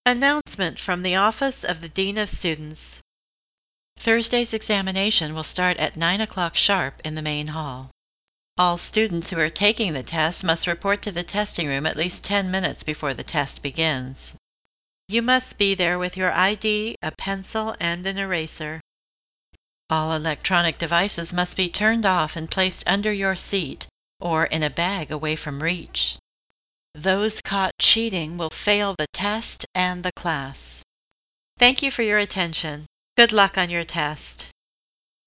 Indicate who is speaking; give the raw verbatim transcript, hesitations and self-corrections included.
Speaker 1: Announcement from the Office of the Dean of Students. Thursday's examination will start at nine o'clock sharp in the main hall. All students who are taking the test must report to the testing room at least ten minutes before the test begins. You must be there with your I D, a pencil, and an eraser. All electronic devices must be turned off and placed under your seat or in a bag away from reach. Those caught cheating will fail the test and the class. Thank you for your attention. Good luck on your test.